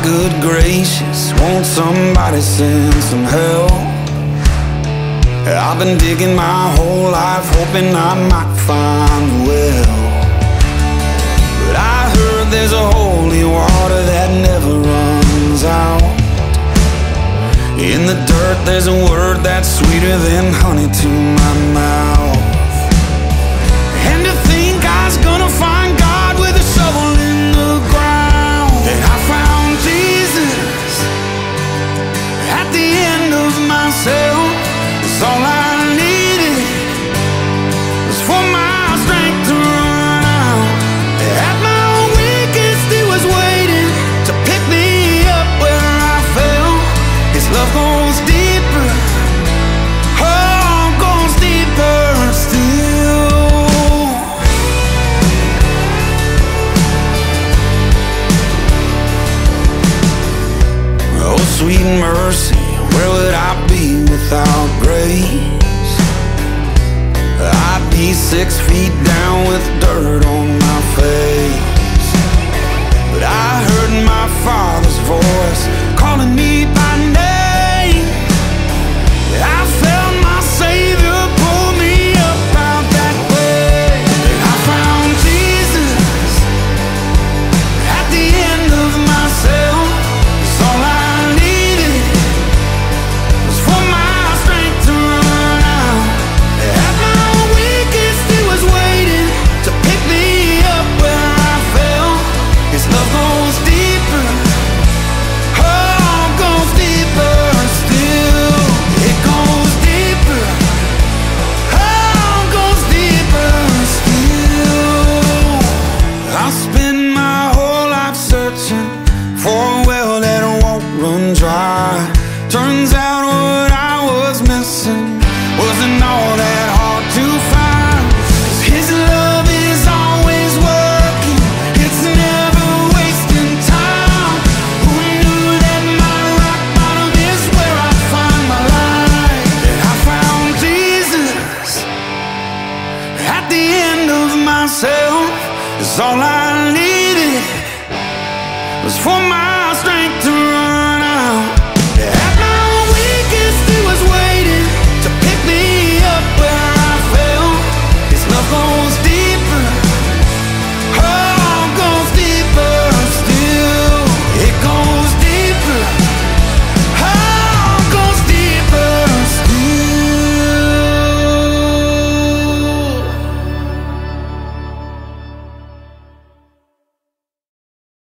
good gracious, won't somebody send some help? I've been digging my whole life, hoping I might find a well. But I heard there's a holy water that never runs out. In the dirt there's a word that's sweeter than honey to my mouth. And to think I was gonna find God with a shovel in the ground. Then I found Jesus at the end of myself. It's all I needed was for my strength to run out. At my weakest he was waiting to pick me up where I fell. His love goes deeper, oh, goes deeper still. Oh, sweet mercy, where would I be without grace? I'd be 6 feet down with dirt on my face. But I